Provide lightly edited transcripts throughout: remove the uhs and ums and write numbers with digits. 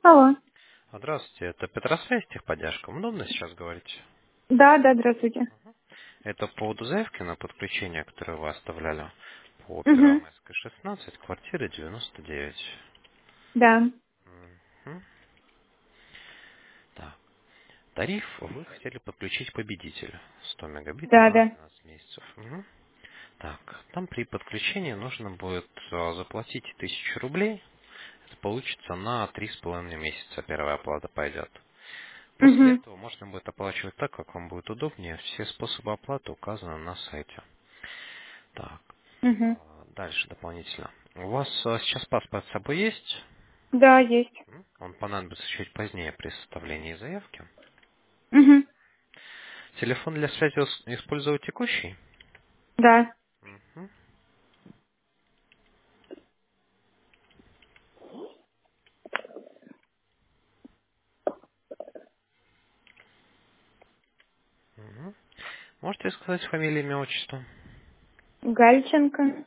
Алло. Здравствуйте, это Петросвязь техподдержка. Удобно сейчас говорить? Да, да, здравствуйте. Это по поводу заявки на подключение, которую вы оставляли по Угу. Первомайской 16, квартира 99. Да. Мгм. Так. Тариф вы хотели подключить победитель. 100 мегабит Да, на да. 12 месяцев. Мгм. Так, там при подключении нужно будет заплатить 1000 рублей. Это получится на 3,5 месяца. Первая оплата пойдет. После Угу. этого можно будет оплачивать так, как вам будет удобнее. Все способы оплаты указаны на сайте. Так, Угу. дальше дополнительно. У вас сейчас паспорт с собой есть? Да, есть. Он понадобится чуть позднее при составлении заявки. Угу. Телефон для связи использовать текущий? Да. Мгм. Мгм. Можете сказать фамилию, имя, отчество? Гальченко.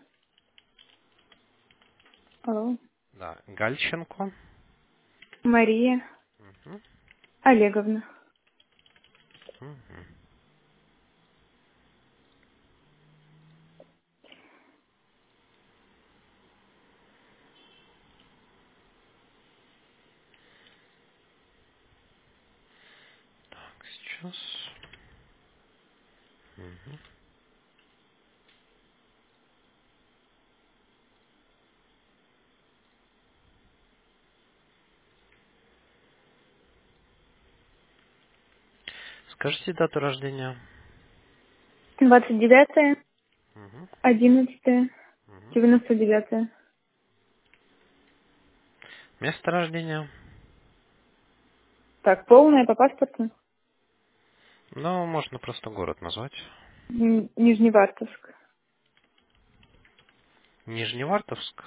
Алло. Да, Гальченко. Мария Мгм. Олеговна. Мгм. Так, сейчас. Мгм. Скажите дату рождения. 29, Мгм. 11, Мгм. 99. Место рождения. Так, полное по паспорту. Ну, можно просто город назвать. Нижневартовск. Нижневартовск.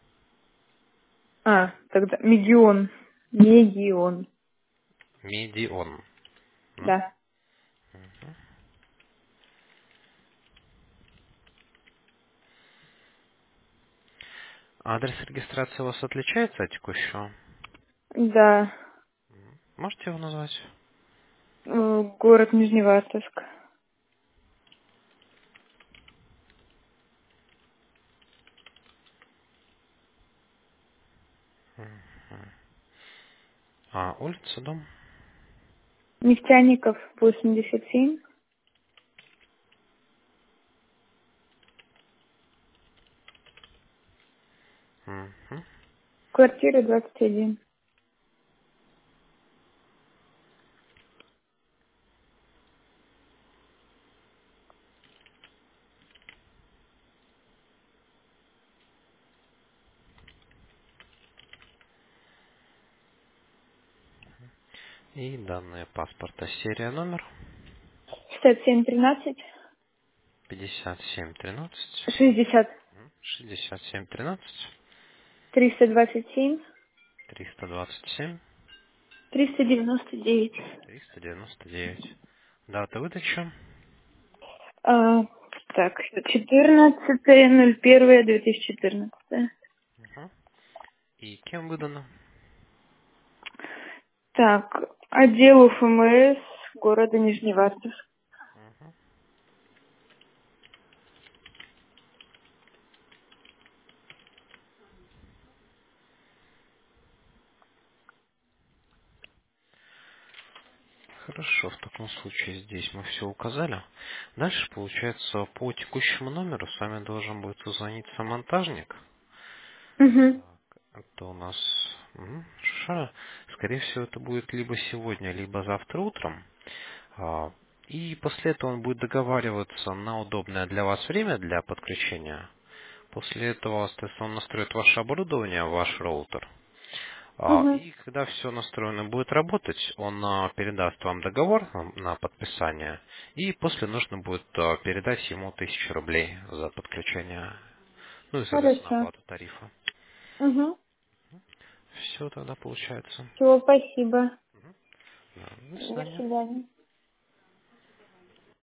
А, тогда Мегион. Мегион. Медион. Ну, Да. адрес регистрации у вас отличается от текущего? Да. Можете его назвать? Город Нижневартовск. А, улица, дом? Нефтяников, 87. Мгм. Квартира 21. И данные паспорта. Серия номер 6713. 5713 60. 6713 327. 327 399. 399. Дата выдачи. А, так, 14.01.2014. Мгм. И кем выдано? Так, отдел ФМС города Нижневартовск. Хорошо, в таком случае здесь мы все указали. Дальше, получается, по текущему номеру с вами должен будет созвониться монтажник. Угу. Это у нас Шара. Скорее всего, это будет либо сегодня, либо завтра утром. А, И после этого он будет договариваться на удобное для вас время для подключения. После этого, соответственно, он настроит ваше оборудование, ваш роутер. Угу. И когда все настроено будет работать, он передаст вам договор на подписание. И после нужно будет передать ему 1000 рублей за подключение. Ну и, соответственно, Хорошо. оплату тарифа. Угу. Все тогда получается. Всего спасибо. Да, до До свидания. свидания.